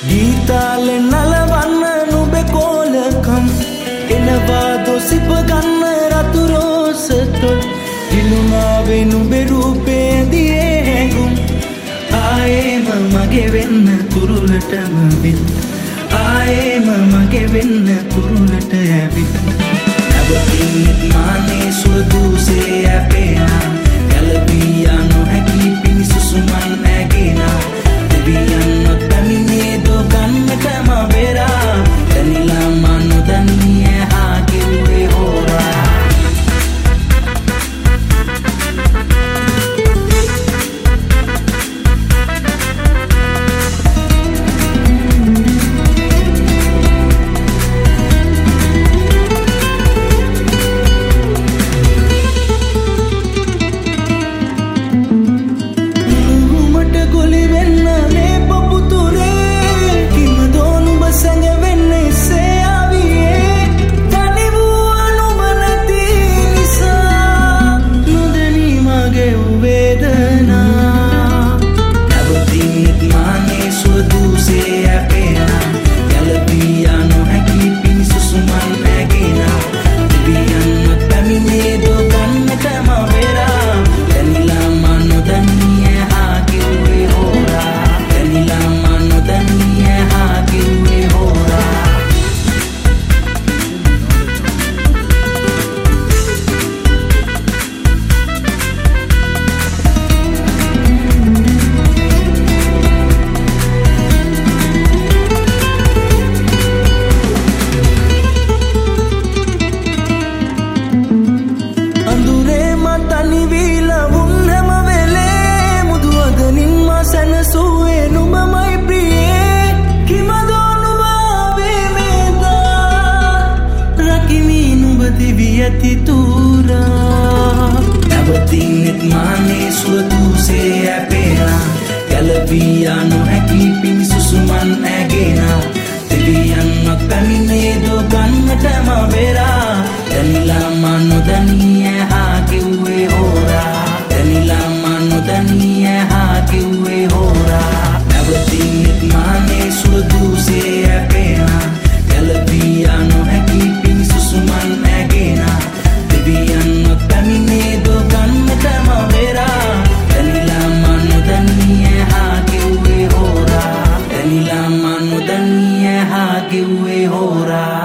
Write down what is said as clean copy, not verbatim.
ගීතාල නලවන්න නුඹේ කෝලකම් එනවා දොසිප ගන්න රතු රෝසතොල් දිනුනාවේ නුඹේ රූපේ ඇඳියේ හැඟුම් ආයේම මගේ වෙන්න කුරුලටම විත් ආයේම මගේ වෙන්න කුරුලට ඇවිත් නැවතින්නෙත් මානේ සුවදුසේ ඇපේනා ගැලවී යා නොහැකි පිනිසුසුමන් නැගිනා දෙවියන්වත් පැමිණේ දෝ ගන්නටම බෙරා දැනිලා මා නොදනිය හා කිව්වේ හෝරා නැවතින්නෙත් මානේ සුවදුසේ ඇපේනා ගැලවී යා නොහැකි පිනිසුසුමන් ඇගෙනා දෙවියන්වත් පැමිණේ දෝ ගන්නටම බෙරා දැනිලා මා නොදනිය හා කිව්වේ හෝරා දැනිලා මා නොදනිය හා කිව්වේ හෝරා නැවතින්නෙත් මානේ සුවදුසේ ඇපේනා ගැලවී යා නොහැකි පිනිසුසුමන් ඇගෙනා දෙවියන්වත් පැමිණේ දෝ ගන්නටම බෙරා දැනිලා මා නොදනිය හා කිව්වේ හෝරා දැනිලා මා නොදනිය හා කිව්වේ හෝරා